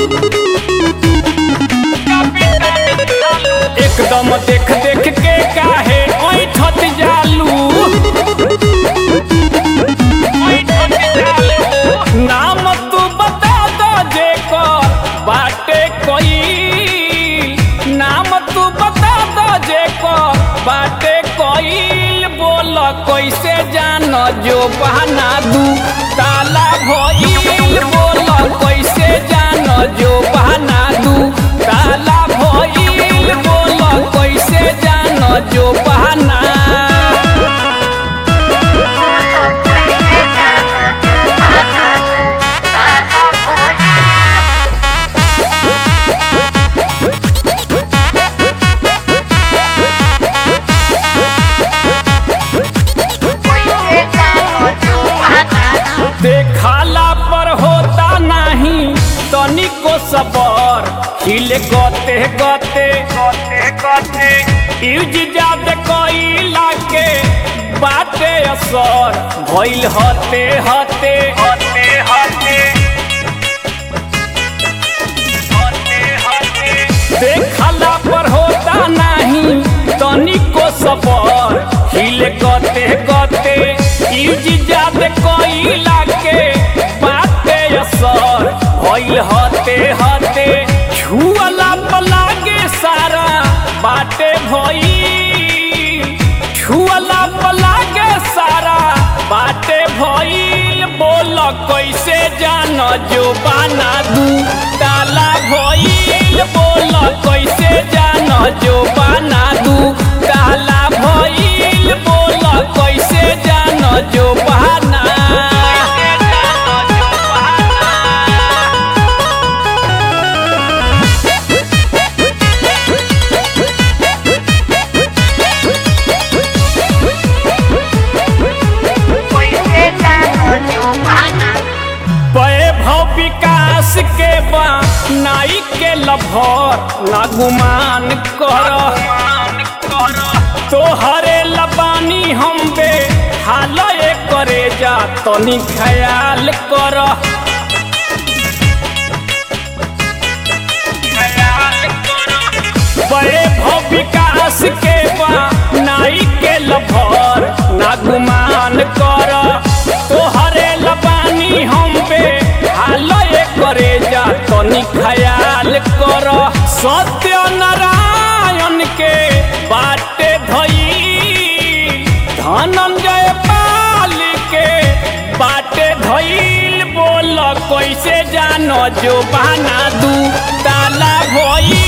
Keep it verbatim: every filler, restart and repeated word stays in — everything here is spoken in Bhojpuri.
एकदम देख देख के काहे ओइठत जालू नाम तू बता दो जेकर बाटे कोई नाम तू बता दो जेकर बाटे कोई बोल कैसे जान जो बहाना दू ताला भइल बोल कैसे जान जो बहाना दू ताला भइल बोल कैसे जान जो बहाना देखाला पर होता नहीं तनिको सबर हिले गते गते गते गते यूज जाद कइला के बाटे असर भइल हते हते हते हते देखाला पर होता नहीं तनिको सबर हिले गते गते यूज जाद कइला के बाटे असर भइल हते हते छुअला पलागे सारा बाटे भइल छुअला पलागे सारा बाटे भइल बोल कैसे जान जो बाना दू ताला भइल बोल कैसे जान जो बाना दू ताला भइल बोल कैसे जान जो बहाना वैभव विकास के बा नाई के लभर ना गुमान कर तोहरे लबानी हम बे हाल करे जा तनी ख्याल कर वैभव विकास के बा नाई के लभर ना गुमान कर तोहरे लबानी हम बे हाल करे जा तनी ख्याल कर सत्य नारायण के बाटे धइल धनंजय पाल के बाटे धइल बोल कैसे जान जो बहाना दू ताला भइल